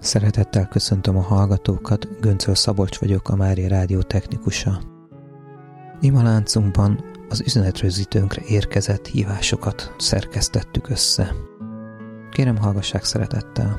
Szeretettel köszöntöm a hallgatókat, Göncöl Szabolcs vagyok, a Mária Rádió technikusa. Imaláncunkban az üzenetrögzítőnkre érkezett hívásokat szerkesztettük össze. Kérem, hallgassák szeretettel!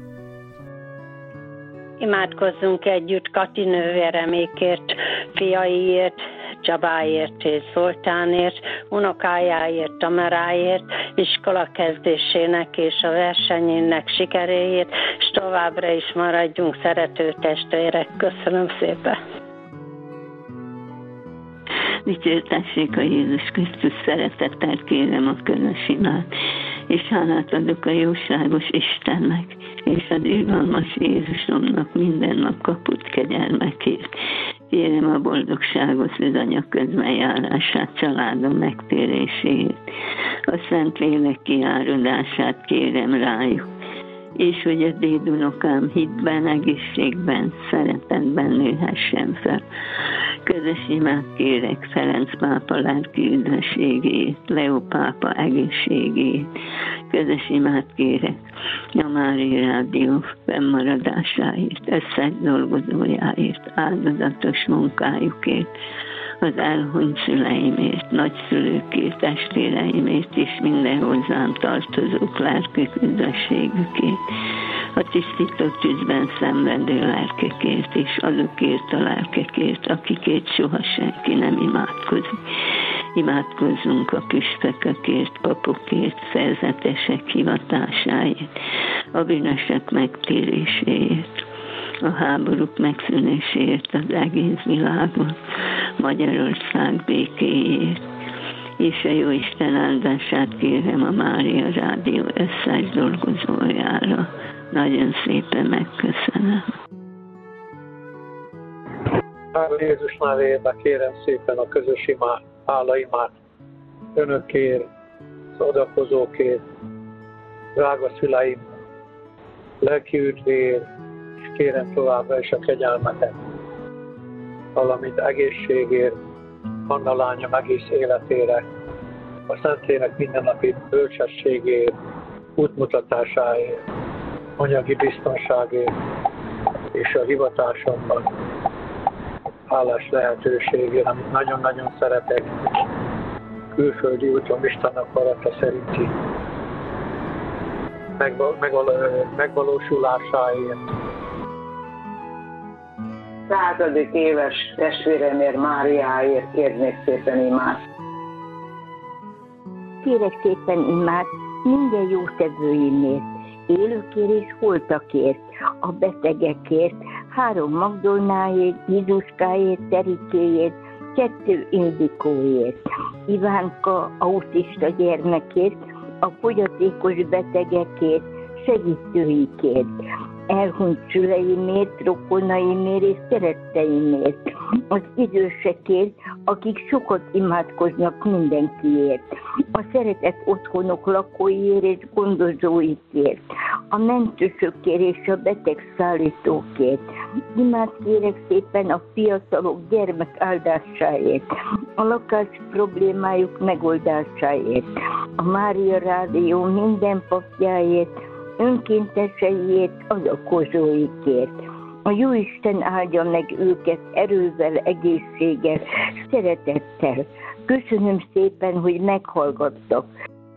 Imádkozzunk együtt Kati nővéremékért, fiaiért, Csabáért és Zoltánért, unokájáért, Tameráért, iskola kezdésének és a versenyének sikeréért, és továbbra is maradjunk szerető testvérek. Köszönöm szépen! Dicsértessék a Jézus Krisztus, szeretettel kérem a közös imát, és hálát adok a jóságos Istennek, és az irgalmas Jézusomnak minden nap kapott kegyelmekért. Kérem a boldogságos az Anya közbenjárását, családom megtérését, a Szentlélek kiáradását kérem rájuk, és hogy a dédunokám hitben, egészségben, szeretetben nőhessen fel. Közös imát kérek Ferenc pápa lelki üdvösségét, Leó pápa egészségét. Közös imát kérek a Mária Rádió fennmaradásáért, összes dolgozójáért, áldozatos munkájukért, az elhunyt szüleimért, nagyszülőkért, testvéreimért és minden hozzám tartozók lelkük üdvösségükért, a tisztító tűzben szenvedő lelkekért és azokért a lelkekért, akikért soha senki nem imádkozik. Imádkozzunk a püspökökért, papokért, szerzetesek hivatásáért, a bűnösök megtéréséért, a háborúk megszűnéséért az egész világon, Magyarország békéért, és a Jóisten áldását kérem a Mária Rádió összes dolgozójára. Nagyon szépen megköszönöm. Jézus nevében kérem szépen a közös imát, hálaimát önökért, az adakozókért, drága szüleim, lelki üdvéért, és kérem továbbra is a kegyelmeket, valamint egészségért, Anna lányom egész életére, a Szentlélek mindennapi bölcsességért, útmutatásáért, anyagi biztonságért és a hivatásomban hálás lehetőségért, amit nagyon-nagyon szeretek, külföldi úton Isten akarata szerinti megvalósulásáért. 100. éves testvéremért, Máriáért kérnék szépen imát. Kérek szépen imát minden jótevőimért, élőkért és holtakért, a betegekért, 3 Magdolnáért, Jézuskáért, Terikéért, 2 Indikóért, Ivánka autista gyermekért, a fogyatékos betegekért, segítőikért, elhunyt szüleimért, rokonaimért és szeretteimért, az idősekért, akik sokat imádkoznak mindenkiért, a szeretett otthonok lakóiért és gondozóikért, a mentősökért és a betegszállítókért. Imát kérek szépen a fiatalok gyermek áldásáért, a lakás problémájuk megoldásáért, a Mária Rádió minden papjáért, önkénteseiért, adakozóikért. A Jóisten áldja meg őket erővel, egészséggel, szeretettel. Köszönöm szépen, hogy meghallgattak.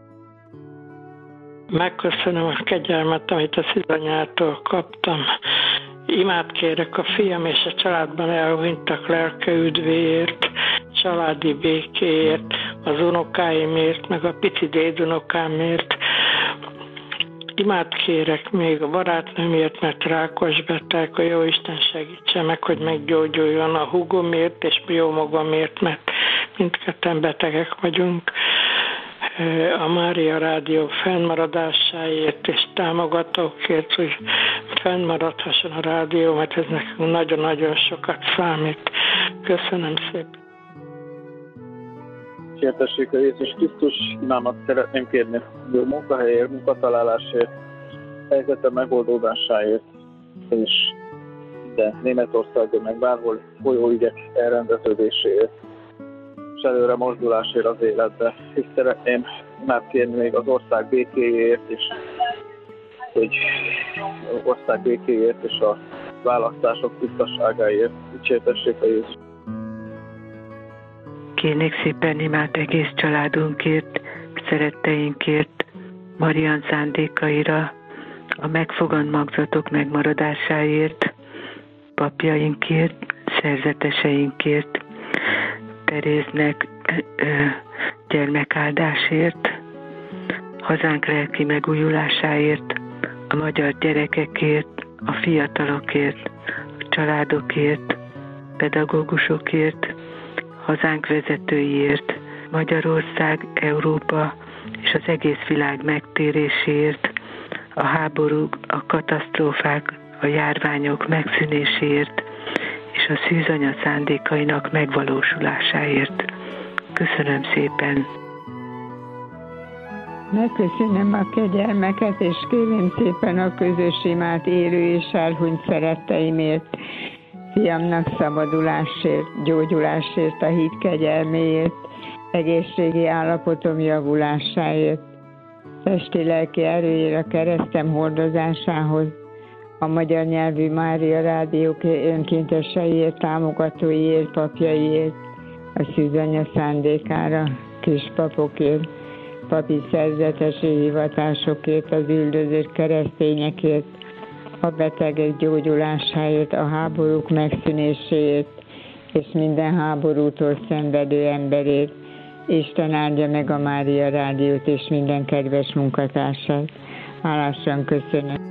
Megköszönöm a kegyelmet, amit a szívanyától kaptam. Imát kérek a fiam és a családban elhunytak lelke üdvéért, családi békéért, az unokáimért, meg a pici dédunokámért. Imát kérek még a barátnőmért, mert rákos beteg, a Jóisten segítse meg, hogy meggyógyuljon, a húgomért és jó magamért, mert mindketten betegek vagyunk. A Mária Rádió fennmaradásáért és támogatókért, hogy fennmaradhasson a rádió, mert ez nekünk nagyon-nagyon sokat számít. Köszönöm szépen. Dicsértessék a Jézus Krisztus, imámat szeretném kérni jó munkahelyért, munkatalálásért, helyzete megoldódásáért, és de Németországban meg bárhol folyóügyek elrendeződéséért, és előre mozdulásért az életbe. És szeretném imát kérni még az ország békéjéért is, hogy ország békéért és a választások tisztaságáért. Dicsértessék a Jézus. Kérnék szépen imát egész családunkért, szeretteinkért, Marian szándékaira, a megfogant magzatok megmaradásáért, papjainkért, szerzeteseinkért, Teréznek gyermekáldásért, hazánk lelki megújulásáért, a magyar gyerekekért, a fiatalokért, a családokért, pedagógusokért, hazánk vezetőiért, Magyarország, Európa és az egész világ megtéréséért, a háborúk, a katasztrófák, a járványok megszűnéséért és a szűzanya szándékainak megvalósulásáért. Köszönöm szépen! Megköszönöm a kegyelmeket, és kérem szépen a közös imát élő és elhunyt szeretteimért, fiamnak szabadulásért, gyógyulásért, a hit kegyelméért, egészségi állapotom javulásáért, testi-lelki erőjére, a keresztem hordozásához, a magyar nyelvű Mária rádiók önkénteseiért, támogatóiért, papjaiért, a szűzanya szándékára, kispapokért, papi szerzetesi hivatásokért, az üldözött keresztényekért, a betegek gyógyulásáért, a háborúk megszűnéséért, és minden háborútól szenvedő emberért. Isten áldja meg a Mária rádiót és minden kedves munkatársat. Hálásan köszönöm.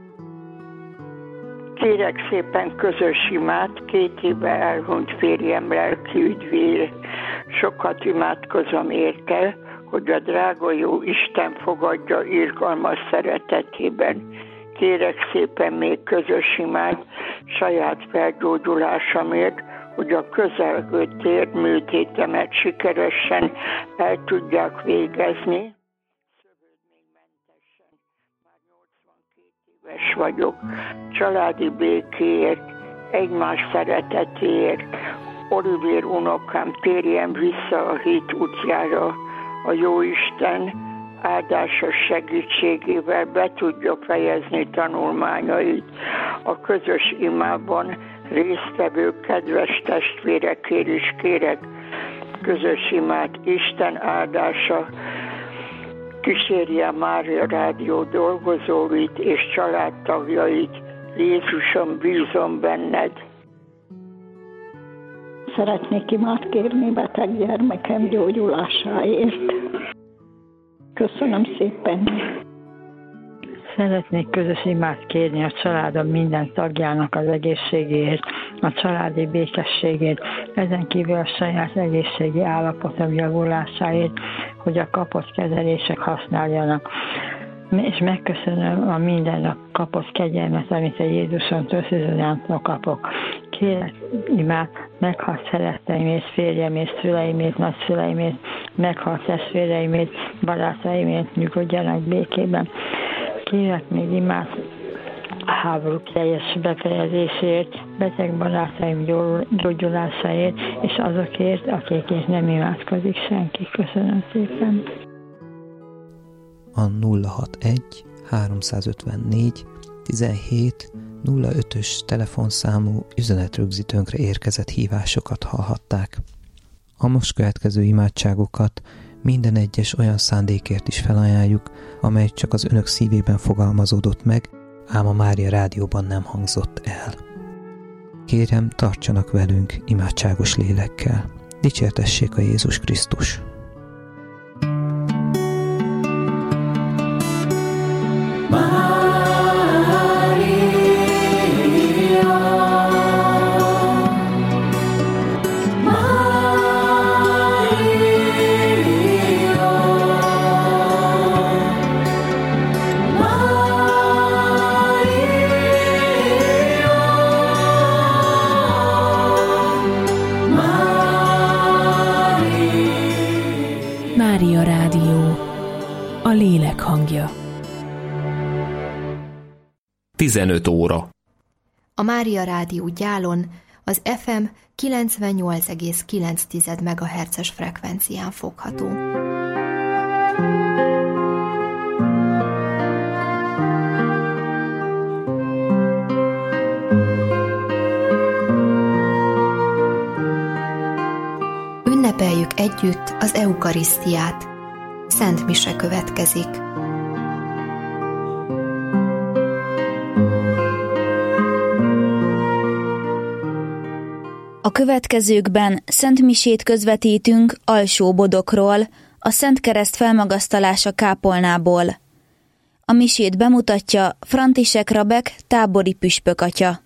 Kérek szépen közös imát 2 éve elhunyt férjem lelki üdvéért. Sokat imádkozom érte, hogy a drága jó Isten fogadja irgalmas szeretetében. Kérek szépen még közös imát saját felgyógyulásomért, hogy a közelgő térdműtétemet sikeresen el tudják végezni. Szövődménymentesen, már 82 éves vagyok. Családi békéért, egymás szeretetéért, Olivér unokám térjen vissza a hit útjára. A Jóisten áldásos segítségével be tudja fejezni tanulmányait. A közös imában résztvevő kedves testvérekért is kérek közös imát. Isten áldása kísérje a Mária Rádió dolgozóit és családtagjait. Jézusom, bízom benned. Szeretnék imát kérni beteg gyermekem gyógyulásáért. Köszönöm szépen. Szeretnék közös imát kérni a családom minden tagjának az egészségéért, a családi békességét, ezen kívül a saját egészségi állapotom javulásáért, hogy a kapott kezelések használjanak. És megköszönöm a minden nap kapott kegyelmet, amit a Jézusomtól, szűzanyámtól kapok. Kérek imát, meghalt szeretteimét, férjemét, szüleimét, nagyszüleimét, meghalt testvéreimét, barátaimét, nyugodjanak békében. Kérek még imát a háborúk teljes befejezésért, beteg barátaim gyógyulásáért, és azokért, akikért nem imádkozik senki. Köszönöm szépen. A 061 354 17 05-ös telefonszámú üzenetrögzítőnkre érkezett hívásokat hallhatták. A most következő imádságokat minden egyes olyan szándékért is felajánljuk, amely csak az önök szívében fogalmazódott meg, ám a Mária Rádióban nem hangzott el. Kérem, tartsanak velünk imádságos lélekkel. Dicsértessék a Jézus Krisztus! Mária Rádió, a lélek hangja. 15 óra. A Mária Rádió Gyálon az FM 98,9 MHz-es frekvencián fogható. Ünnepeljük együtt az eukarisztiát. Szent mise következik. A következőkben szentmisét közvetítünk Alsó-Bodokról, a Szent Kereszt felmagasztalása kápolnából. A misét bemutatja František Rabek tábori püspökatya.